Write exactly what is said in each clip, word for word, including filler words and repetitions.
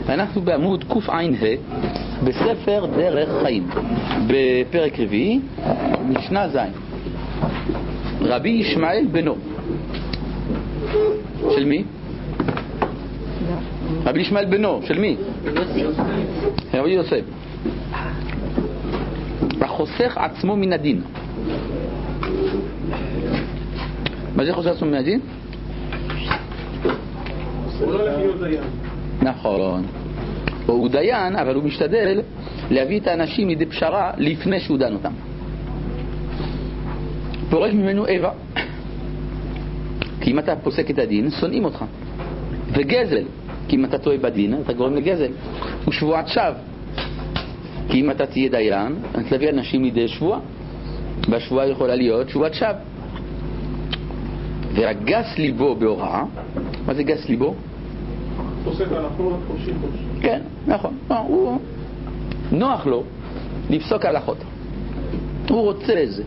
אנחנו בעמוד קע"ה בספר דרך חיים, בפרק רביעי, משנה ז'. רבי ישמעאל בנו. של מי? רבי ישמעאל בנו, של מי? רבי יוסף. החוסך עצמו מן הדין. מה זה חוסך עצמו מן הדין? הוא לא הולך להיות דיין. נכון. הוא דיין, אבל הוא משתדל להביא את האנשים לידי פשרה לפני שהוא דן אותם. פורש ממנו איבה. כי אם אתה פוסק את הדין, שונאים אותך. וגזל. כי אם אתה טועה בדין, אתה גורם לגזל. ושבועת שווא. כי אם אתה תהיה דיין, אתה תביא אנשים לידי שבועה. והשבועה יכולה להיות שבועת שווא. וגס ליבו בהוראה. מה זה גס ליבו? פוסק הלכות, חופשי חופשי. כן, נכון. הוא נוח לו לפסוק הלכות. הוא רוצה לזה.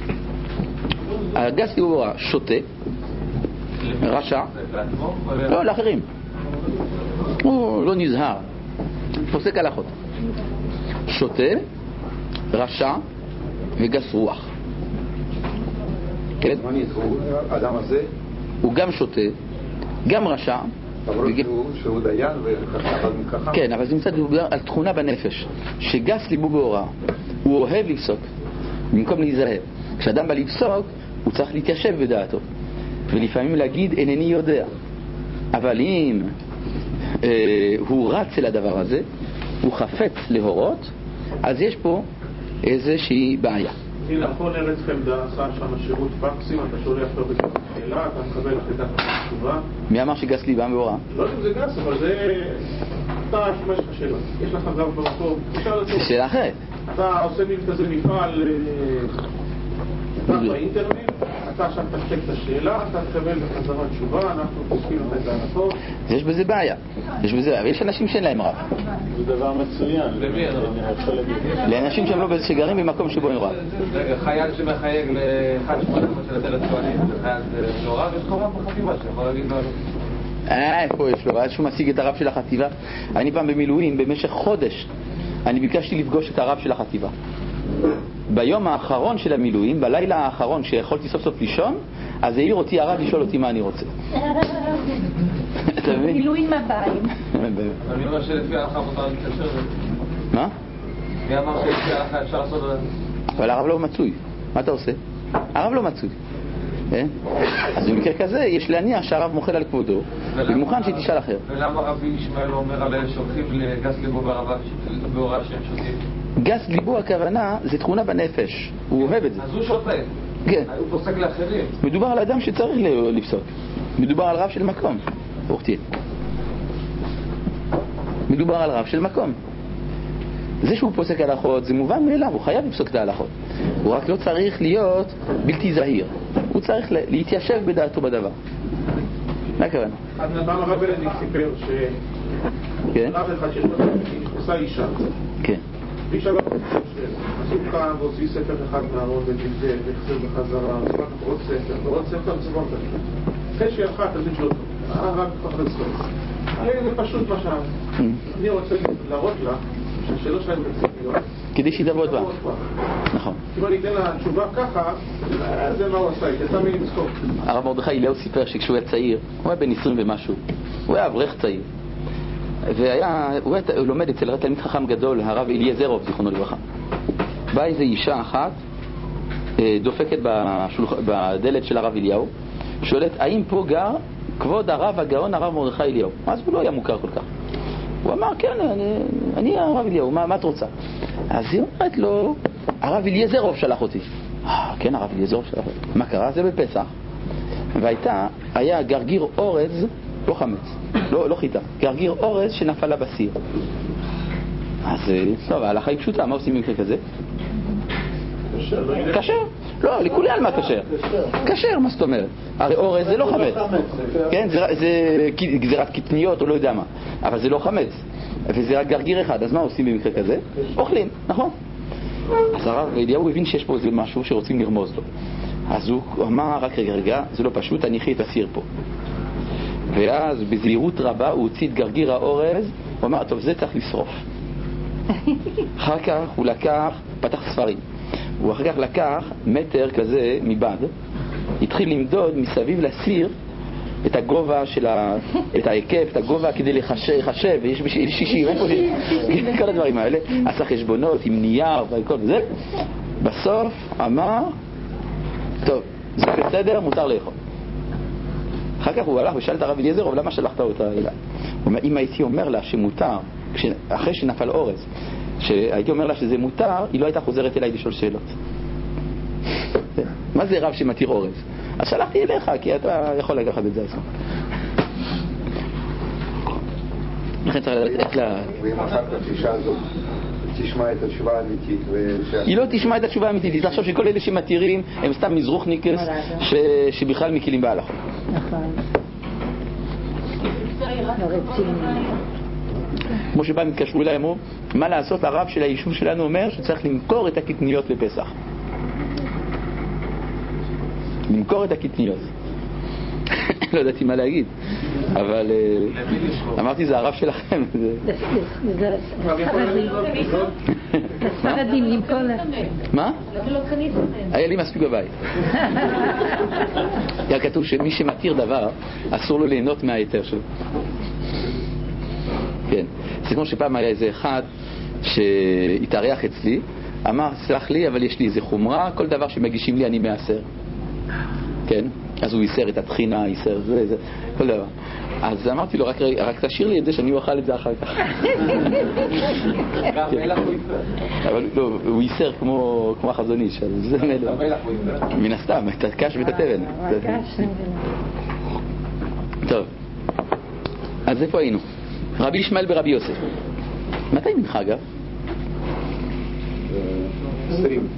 הגס ליבו בהוראה שוטה, רשע, לא, לאחרים. הוא לא נזהר, פוסק הלכות. שוטה, רשע וגס רוח. כן? האדם הזה הוא גם שוטה, גם רשע, אבל שהוא דיין וככה מככה. כן, אבל זה נמצא על תכונה בנפש, שגס ליבו בהוראה. הוא אוהב לפסוק במקום להיזהר. כשאדם בא לפסוק הוא צריך להתיישב בדעתו ולפעמים להגיד אינני יודע. אבל אם אה, הוא רץ אל הדבר הזה, הוא חפץ להורות, אז יש פה איזושהי בעיה. אם נכון ארץ חמדה עשה שם שירות פקסים, אתה שולח לו בזמן שאלה, אתה מקבל אחרי דקה תשובה. מי אמר שגס ליבם בהוראה? לא יודע אם זה גס, אבל זה... אתה שומש לך שאלה. יש לך גב במקום, תשאל אותו. זה שאלה אחרת. אתה עושה מין כזה מפעל באינטרנט, אתה עכשיו תשתק את השאלה, אתה תקבל בחזרה תשובה, אנחנו פוסקים את ההלכות. יש בזה בעיה. יש בזה, יש אנשים שאין להם רב. זה דבר מצוין. למי? לאנשים שהם לא שגרים במקום שבו אין רב. רגע, חייל שמחייג לאחד שמונה של הדלת צוענים, זה חייל לא רב, יש לך רב בחטיבה שיכול להגיד לו... אה, איפה יש לו? עד שהוא משיג את הרב של החטיבה. אני פעם במילואים, במשך חודש, אני ביקשתי לפגוש את הרב של החטיבה. ביום האחרון של המילואים, בלילה האחרון שיכולתי סוף סוף לישון, אז העיר אותי הרב לשאול אותי מה אני רוצה. מילואים הבאים. אבל מי אומר שלפי ההלכה מותר להתקשר? מה? מי אמר שלפי ההלכה אפשר לעשות את זה? אבל הרב לא מצוי. מה אתה עושה? הרב לא מצוי. אז במקרה כזה יש להניח שהרב מוחל על כבודו ומוכן שתשאל אחר. ולמה רבי ישמעאל אומר על אלה שהולכים לגס ליבו בהוראה שהם שותים? גס ליבו הכוונה זה תכונה בנפש, הוא אוהב את זה. אז הוא שותה. כן. הוא פוסק לאחרים. מדובר על אדם שצריך לפסוק. מדובר על רב של מקום. אוכתי. מדובר על רב של מקום. זה שהוא פוסק הלכות זה מובן מאליו, הוא חייב לפסוק את ההלכות. הוא רק לא צריך להיות בלתי זהיר. הוא צריך להתיישב בדעתו בדבר. מה הכוונה? אז פעם הרב בלדיק סיפר ש... כן? רב אחד שיש לו עושה אישה. כן. אישה לא חושב אז הוא קם והוציא ספר אחד מהארון וגלגל והחזיר בחזרה, אחר כך עוד ספר ועוד ספר וצבור כזה. אחרי שהיא הלכה תלמיד שלו טוב. הרב כבר לצלול. זה פשוט מה שם. אני רוצה להראות לה שהשאלות שלהם בציפיות. כדי שהיא תעבוד בה. נכון. אם אני אתן לה תשובה ככה, זה מה הוא עשה, היא יצא מילים צחוק. הרב מרדכי אליהו סיפר שכשהוא היה צעיר, הוא היה בן עשרים ומשהו, הוא היה אברך צעיר. והיה, הוא היה לומד אצל תלמיד חכם גדול, הרב אליעזרוב, זיכרונו לברכה. באה איזו אישה אחת, דופקת בשולח... בדלת של הרב אליהו, שואלת, האם פה גר כבוד הרב הגאון הרב מרדכי אליהו? אז הוא לא היה מוכר כל כך. הוא אמר, כן, אני, אני הרב אליהו, מה, מה את רוצה? אז היא אומרת לו, הרב אליעזרוב שלח אותי. אה, כן, הרב אליעזרוב שלח אותי. מה קרה? זה בפסח. והייתה, היה גרגיר אורז, לא חמץ, לא, לא חיטה, גרגיר אורז שנפל לה בסיר. אז, טוב, ההלכה היא פשוטה, מה עושים במקרה כזה? כשר. לא, לכולי על מה כשר. כשר, מה זאת אומרת? הרי אורז זה לא חמץ. כן, זה גזירת קטניות או לא יודע מה. אבל זה לא חמץ. וזה רק גרגיר אחד, אז מה עושים במקרה כזה? אוכלים, נכון? אז הרב אליהו הבין שיש פה איזה משהו שרוצים לרמוז לו. אז הוא אמר, רק רגע רגע, זה לא פשוט, אני אחי את הסיר פה. ואז בזהירות רבה הוא הוציא את גרגיר האורז הוא אמר, טוב, זה צריך לשרוף. אחר כך הוא לקח, פתח ספרים. הוא אחר כך לקח מטר כזה מבד, התחיל למדוד מסביב לסיר את הגובה של ה... את ההיקף, את הגובה כדי לחשב, לחשב, ויש שישים, אין פה שישים, כל הדברים האלה, עשה חשבונות עם נייר וכל זה. בסוף אמר, טוב, זה בסדר, מותר לאכול. אחר כך הוא הלך ושאל את הרב אליעזר, אבל למה שלחת אותה אליי? הוא אומר, אם הייתי אומר לה שמותר, אחרי שנפל אורז, שהייתי אומר לה שזה מותר, היא לא הייתה חוזרת אליי לשאול שאלות. מה זה רב שמתיר אורז? אז שלחתי אליך, כי אתה יכול לקחת את זה עצמו. לכן צריך לדעת איך לה... ואם אחר כך אישה הזאת תשמע את התשובה האמיתית היא לא תשמע את התשובה האמיתית, היא תחשוב שכל אלה שמתירים הם סתם מזרוחניקס שבכלל מקילים בהלכות. נכון. כמו שבא מתקשרו אליי, אמרו, מה לעשות? הרב של היישוב שלנו אומר שצריך למכור את הקטניות לפסח. למכור את הקטניות. לא ידעתי מה להגיד, אבל אמרתי, זה הרב שלכם. זה ספרדים למכור. מה? היה לי מספיק בבית. היה כתוב שמי שמתיר דבר אסור לו ליהנות מהיתר שלו. כן, זה כמו שפעם היה איזה אחד שהתארח אצלי, אמר, סלח לי, אבל יש לי איזה חומרה, כל דבר שמגישים לי אני מאסר. כן, אז הוא ייסר את התחינה, ייסר זה, זה, כל דבר. אז אמרתי לו, רק, רק תשאיר לי את זה שאני אוכל את זה אחר כך. גם מלח הוא ייסר. אבל לא, הוא ייסר כמו, כמו החזון איש, אז זה מלח. מן הסתם, את הקש ואת התבן. טוב, אז איפה היינו? רבי ישמעאל ברבי יוסף. מתי מנחה אגב? עשרים.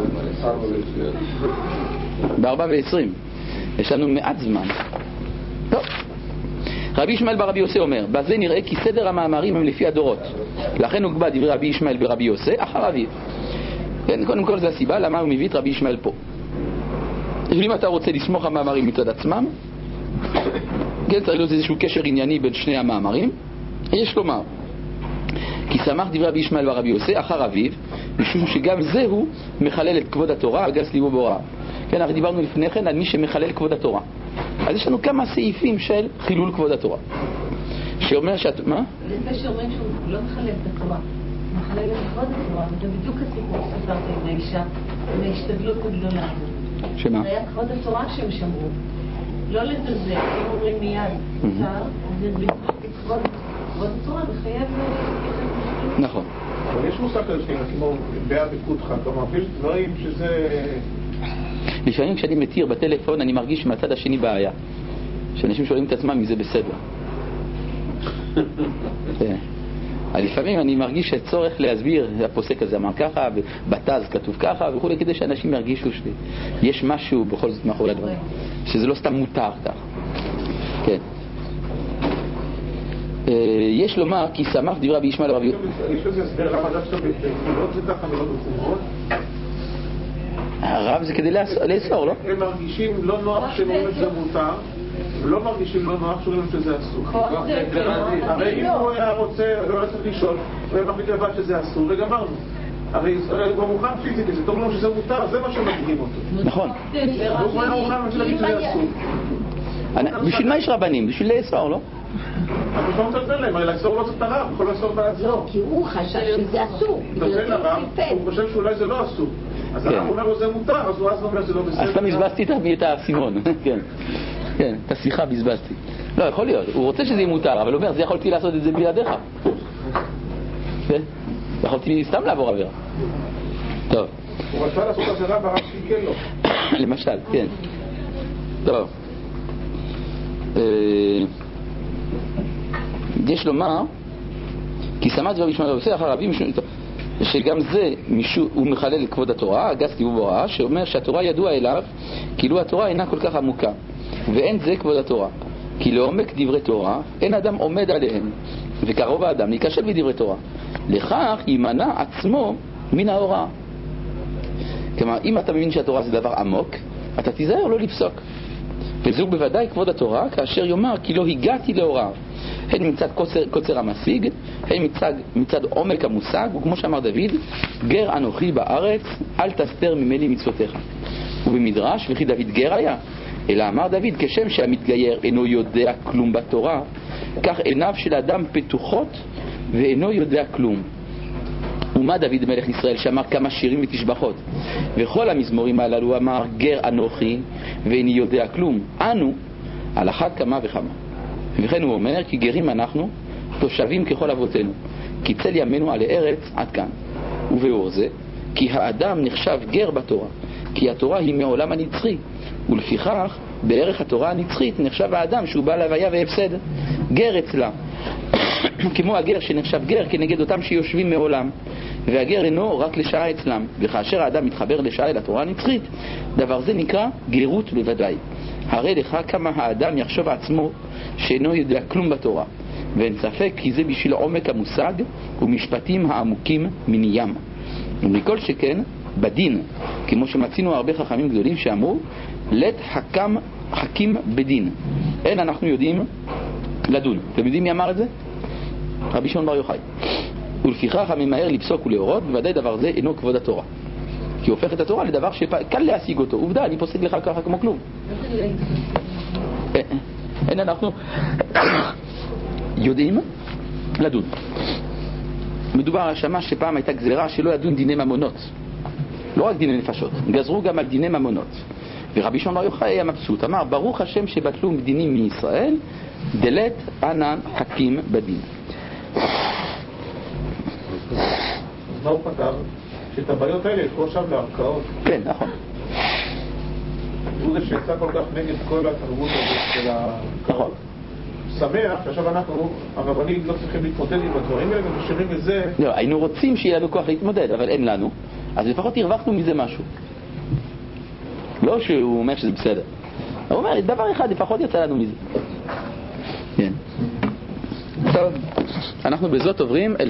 בארבע ועשרים. יש לנו מעט זמן. טוב. רבי ישמעאל ברבי יוסף אומר, בזה נראה כי סדר המאמרים הם לפי הדורות. לכן הוגבה דברי רבי ישמעאל ברבי יוסף אחר אביו. כן, קודם כל זה הסיבה למה הוא מביא את רבי ישמעאל פה. אם אתה רוצה לסמוך המאמרים מצד עצמם, כן, צריך להיות איזשהו קשר ענייני בין שני המאמרים. יש לומר, כי שמח דברי רבי ישמעאל ברבי יוסף אחר אביו, משום שגם זהו מחלל את כבוד התורה, הגס ליבו בהוראה. כן, הרי דיברנו לפני כן על מי שמחלל כבוד התורה. אז יש לנו כמה סעיפים של חילול כבוד התורה. שאומר שאת... מה? זה שאומרים שהוא לא מחלל את התורה, מחלל את כבוד התורה, וזה בדיוק הסיפור שספרת עם האישה, עם ההשתדלות הגדולה. שמה? זה היה כבוד התורה שהם שמרו. לא לזלזל, הם אומרים מיד, מותר, זה בדיוק כבוד התורה, וחייב... נכון. אבל יש מושג כזה כמו באה בקודך, כלומר, יש דברים שזה... לפעמים כשאני מתיר בטלפון אני מרגיש מהצד השני בעיה, שאנשים שואלים את עצמם אם זה בסדר. לפעמים אני מרגיש שצורך להסביר, הפוסק הזה אמר ככה, בתז כתוב ככה וכו', כדי שאנשים ירגישו שיש משהו בכל זאת מאחורי הדברים, שזה לא סתם מותר כך. כן. יש לומר כי שמח דברי רבי ישמעאל ברבי יוסף. יש לזה הסבר למה דווקא בתפילות זה ככה מילות בחומרות? הרב זה כדי לאסור, לא? הם מרגישים לא נוח שאומרים את זה מותר, ולא מרגישים לא נוח שאומרים שזה אסור. הרי אם הוא היה רוצה, לא היה צריך לשאול, הוא היה מחליט לבד שזה אסור, וגמרנו. הרי הוא מוכן פיזיקי, זה טוב לנו שזה מותר, זה מה שמדהים אותו. נכון. והוא היה מוכן להגיד שזה אסור. בשביל מה יש רבנים? בשביל לאסור, לא? אז הוא לא מצלצל להם, הרי לאסור לא צריך את הרב, יכול לאסור בעצמו. לא, כי הוא חשב שזה אסור. תוצא לרב, הוא חושב שאולי זה לא אסור. אז הרב אומר לו זה מותר, אז הוא אז אומר שזה לא בסדר. אז אתה בזבזתי את הסימון, כן. כן, את השיחה בזבזתי. לא, יכול להיות, הוא רוצה שזה יהיה מותר, אבל הוא אומר, זה יכולתי לעשות את זה בלעדיך. כן? יכולתי סתם לעבור עבירה. טוב. הוא רצה לעשות עבירה ברב שיקל לו. למשל, כן. טוב. יש לומר כי שמח דברי רבי ישמעאל ברבי יוסף אחר אביו, שגם זה הוא מחלל כבוד התורה, הגס ליבו בהוראה, שאומר שהתורה ידוע אליו כאילו התורה אינה כל כך עמוקה, ואין זה כבוד התורה, כי לעומק דברי תורה אין אדם עומד עליהם, וקרוב האדם להיכשל בדברי תורה, לכך יימנע עצמו מן ההוראה. כלומר, אם אתה מבין שהתורה זה דבר עמוק, אתה תיזהר לא לפסוק. וזהו בוודאי כבוד התורה כאשר יאמר כי לא הגעתי להוריו, הן מצד קוצר, קוצר המשיג, הן מצד, מצד עומק המושג, וכמו שאמר דוד, גר אנוכי בארץ, אל תסתר ממני מצוותיך. ובמדרש, וכי דוד גר היה, אלא אמר דוד, כשם שהמתגייר אינו יודע כלום בתורה, כך עיניו של אדם פתוחות ואינו יודע כלום. ומה דוד מלך ישראל שאמר כמה שירים ותשבחות, וכל המזמורים הללו אמר גר אנוכי ואיני יודע כלום, אנו על אחת כמה וכמה. וכן הוא אומר כי גרים אנחנו תושבים ככל אבותינו, כי צל ימינו על הארץ עד כאן. ובאור זה כי האדם נחשב גר בתורה, כי התורה היא מעולם הנצחי, ולפיכך בערך התורה הנצחית נחשב האדם שהוא בעל הוויה והפסד גר אצלה, כמו הגר שנחשב גר כנגד אותם שיושבים מעולם, והגר אינו רק לשעה אצלם. וכאשר האדם מתחבר לשעה אל התורה הנצחית, דבר זה נקרא גרות בוודאי. הרי לך כמה האדם יחשוב עצמו שאינו יודע כלום בתורה, ואין ספק כי זה בשביל עומק המושג ומשפטים העמוקים מניים. ומכל שכן בדין, כמו שמצינו הרבה חכמים גדולים שאמרו לת חכם חכים בדין, אין אנחנו יודעים לדון. אתם יודעים מי אמר את זה? רבי שמעון בר יוחאי. ולפיכך הממהר לפסוק ולהורות, בוודאי דבר זה אינו כבוד התורה, כי הופך את התורה לדבר שקל להשיג אותו. עובדה, אני פוסק לך ככה כמו כלום. אין אנחנו יודעים לדון. מדובר על שמה שפעם הייתה גזירה שלא ידון דיני ממונות, לא רק דיני נפשות, גזרו גם על דיני ממונות. ורבי שמעון בר יוחאי היה מבסוט, אמר ברוך השם שבטלו דינים מישראל, דלת ענן חכים בדין. אז מה הוא כתב? שאת הבעיות האלה ילכו עכשיו לערכאות. כן, נכון. הוא זה שיצא כל כך נגד כל התרבות הזאת של ה... נכון. שמח שעכשיו אנחנו, הרבנים לא צריכים להתמודד עם הדברים האלה, ומשאירים את זה... לא, היינו רוצים שיהיה לנו כוח להתמודד, אבל אין לנו, אז לפחות הרווחנו מזה משהו. לא שהוא אומר שזה בסדר. הוא אומר, דבר אחד, לפחות יצא לנו מזה. כן. טוב, אנחנו בזאת עוברים אל